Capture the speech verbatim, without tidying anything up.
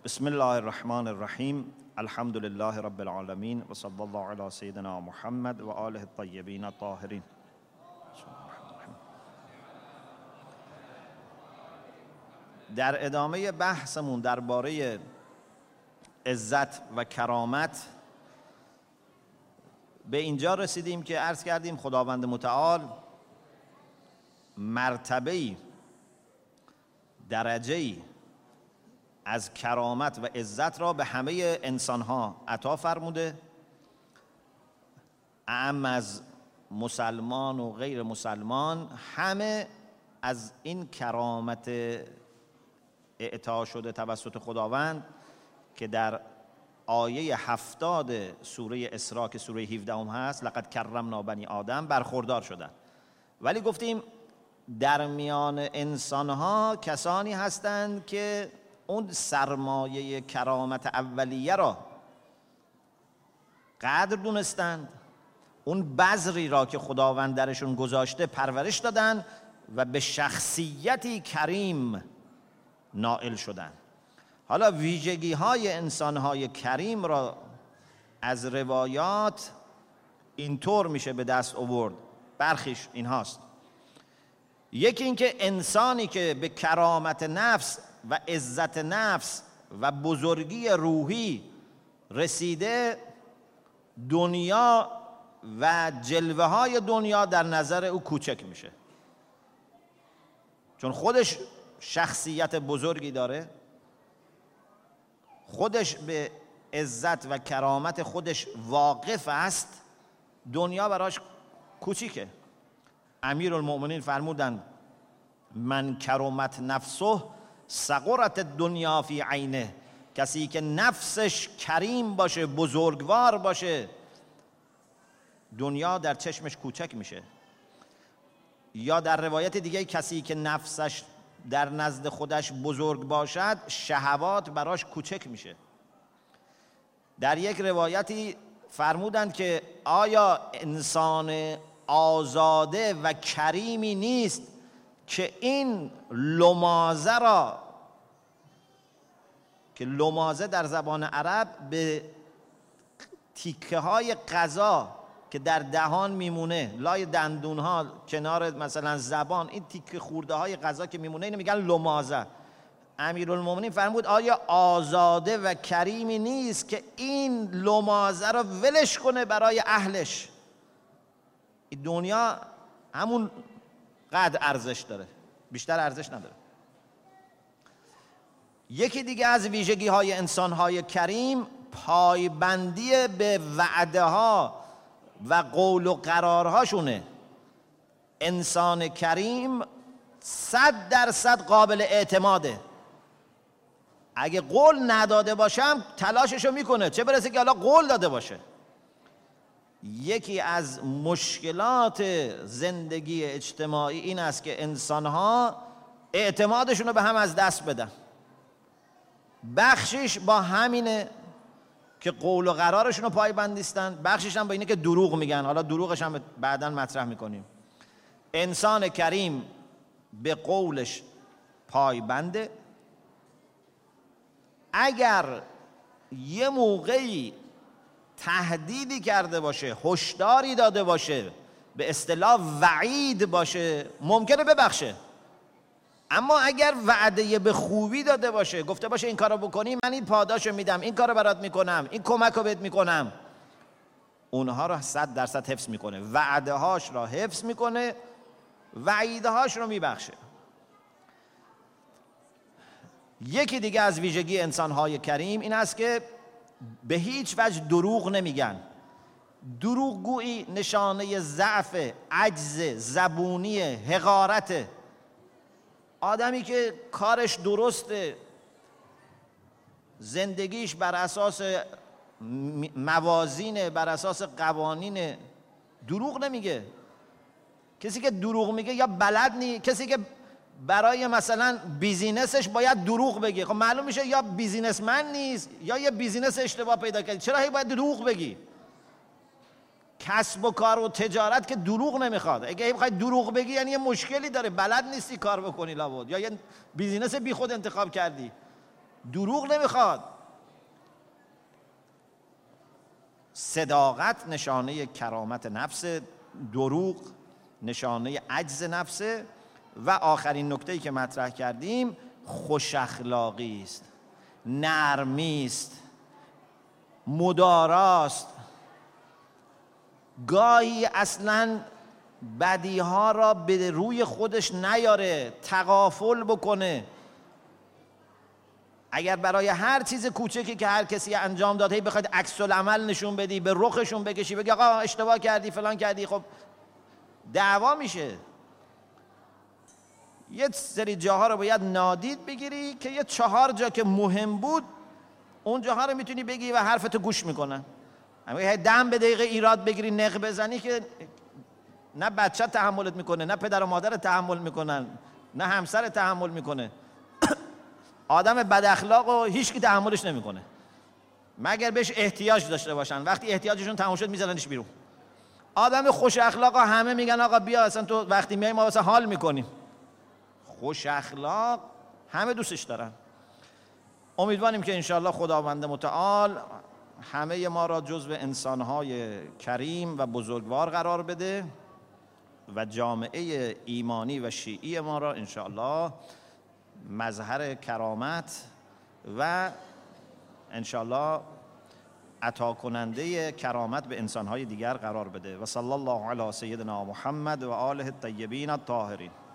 بسم الله الرحمن الرحیم. الحمد لله رب العالمین و صلی الله علی سیدنا محمد و آله الطیبین الطاهرین. در ادامه بحثمون درباره عزت و کرامت به اینجا رسیدیم که عرض کردیم خداوند متعال مرتبه‌ای، درجه‌ای از کرامت و عزت را به همه انسانها عطا فرموده، اعم از مسلمان و غیر مسلمان همه از این کرامت اعطا شده توسط خداوند که در آیه هفتاد سوره اسراء که سوره هفده هم هست، لقد کرمنا بنی آدم، برخوردار شدند. ولی گفتیم در میان انسانها کسانی هستند که اون سرمایه کرامت اولیه را قدر دونستند، اون بذری را که خداوند درشون گذاشته پرورش دادن و به شخصیتی کریم نائل شدند. حالا ویژگی های انسان های کریم را از روایات اینطور میشه به دست آورد. برخیش این هاست: یکی اینکه انسانی که به کرامت نفس و عزت نفس و بزرگی روحی رسیده، دنیا و جلوه های دنیا در نظر او کوچک میشه، چون خودش شخصیت بزرگی داره، خودش به عزت و کرامت خودش واقف است، دنیا براش کوچیکه. امیرالمؤمنین فرمودند من کرمت نفسه صغرت دنیا فی عینه، کسی که نفسش کریم باشه، بزرگوار باشه، دنیا در چشمش کوچک میشه. یا در روایت دیگه کسی که نفسش در نزد خودش بزرگ باشد، شهوات براش کوچک میشه. در یک روایتی فرمودند که آیا انسان آزاده و کریمی نیست که این لمازه را، که لمازه در زبان عرب به تیکه های غذا که در دهان میمونه، لای دندون ها، کنار مثلا زبان، این تیکه خورده های غذا که میمونه اینو میگن لمازه. امیرالمومنین فرمود آیا آزاده و کریمی نیست که این لمازه را ولش کنه برای اهلش؟ این دنیا همون قدر ارزش داره، بیشتر ارزش نداره. یکی دیگه از ویژگی های انسان های کریم پایبندی به وعده ها و قول و قرارهاشونه. انسان کریم صد درصد قابل اعتماده. اگه قول نداده باشم تلاششو میکنه، چه برسه که حالا قول داده باشه. یکی از مشکلات زندگی اجتماعی این است که انسانها اعتمادشون رو به هم از دست بدن. بخشش با همینه که قول و قرارشون رو پایبند نیستن، بخشش هم با اینه که دروغ میگن. حالا دروغش هم بعداً مطرح میکنیم. انسان کریم به قولش پایبنده. اگر یه موقعی تهدیدی کرده باشه، هشداری داده باشه، به اصطلاح وعید باشه، ممکنه ببخشه. اما اگر وعده به خوبی داده باشه، گفته باشه این کارو بکنی من این پاداشو میدم، این کارو برات میکنم، این کمکو بهت میکنم، اونها رو صد درصد حفظ میکنه، وعده هاش رو حفظ میکنه، وعیده هاش رو میبخشه. یکی دیگه از ویژگی انسان های کریم این است که به هیچ وجه دروغ نمیگن. دروغگویی نشانه ضعف، عجز، زبونی، حقارت. آدمی که کارش درسته، زندگیش بر اساس موازین، بر اساس قوانین، دروغ نمیگه. کسی که دروغ میگه یا بلد نی، کسی که برای مثلا بیزینسش باید دروغ بگی، خب معلوم میشه یا بیزینسمن نیست یا یه بیزینس اشتباه پیدا کردی. چرا هی باید دروغ بگی؟ کسب و کار و تجارت که دروغ نمیخواد. اگه بخوای دروغ بگی یعنی یه مشکلی داره، بلد نیستی کار بکنی لابد، یا یه بیزینس بی خود انتخاب کردی. دروغ نمیخواد. صداقت نشانه کرامت نفس، دروغ نشانه عجز نفسه. و آخرین نکته‌ای که مطرح کردیم خوش اخلاقی است، نرمی است، مداراست. گاهی اصلاً بدیها را به روی خودش نیاره، تغافل بکنه. اگر برای هر چیز کوچکی که هر کسی انجام داده هی بخواید عکس العمل نشون بدی، به رخشون بکشی، بگی آقا اشتباه کردی فلان کردی، خب دعوا میشه. یه سری جاها رو باید نادید بگیری که یه چهار جا که مهم بود اون جاها رو میتونی بگی و حرفتو گوش میکنن. اما دم به دقیقه ایراد بگیری نق بزنی که نه بچه تحملت میکنه، نه پدر و مادر تحمل میکنن، نه همسر تحمل میکنه. آدم بد اخلاق و هیچ کی تحملش نمیکنه مگر بهش احتیاج داشته باشن. وقتی احتیاجشون تموم شد میذارنش بیرون. آدم خوش اخلاق ها همه میگن آقا بیا اصلا تو وقتی میای ما واسه حال میکنیم. خوش اخلاق همه دوستش دارن. امیدواریم که انشاءالله خداوند متعال همه ما را جزو انسانهای کریم و بزرگوار قرار بده و جامعه ایمانی و شیعی ما را انشاءالله مظهر کرامت و انشاءالله عطا کننده کرامت به انسانهای دیگر قرار بده. و صلی الله علی سیدنا محمد و آله الطیبین الطاهرین.